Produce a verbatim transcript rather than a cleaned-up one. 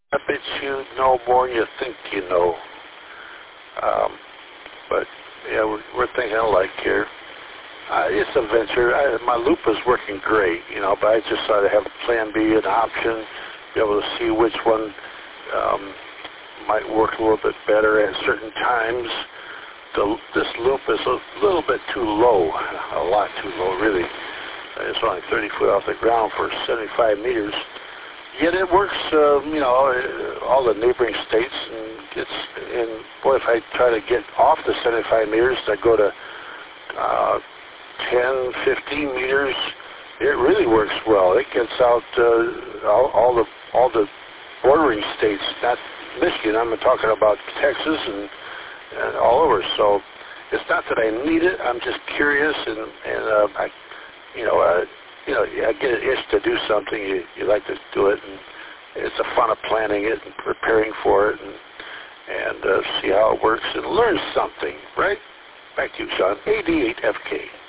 I bet you know more than you think you know. Um, but, yeah, we're, we're thinking alike here. Uh, it's a venture. I, my loop is working great, you know, but I just thought I'd have a plan B, an option, be able to see which one um, might work a little bit better at certain times. The, this loop is a little bit too low, a lot too low, really. It's only thirty foot off the ground for seventy-five meters. Yet it works, uh, you know, all the neighboring states, and gets, and boy, if I try to get off the seventy-five meters, I go to uh, ten, fifteen meters, it really works well. It gets out uh, all, all the all the bordering states, not Michigan. I'm talking about Texas and, and all over. So it's not that I need it. I'm just curious, and and uh, I, you know, uh, you know, I get an itch to do something. You, you like to do it, and it's the fun of planning it and preparing for it, and and uh, see how it works and learn something. Right? Back to you, Sean. A D eight F K.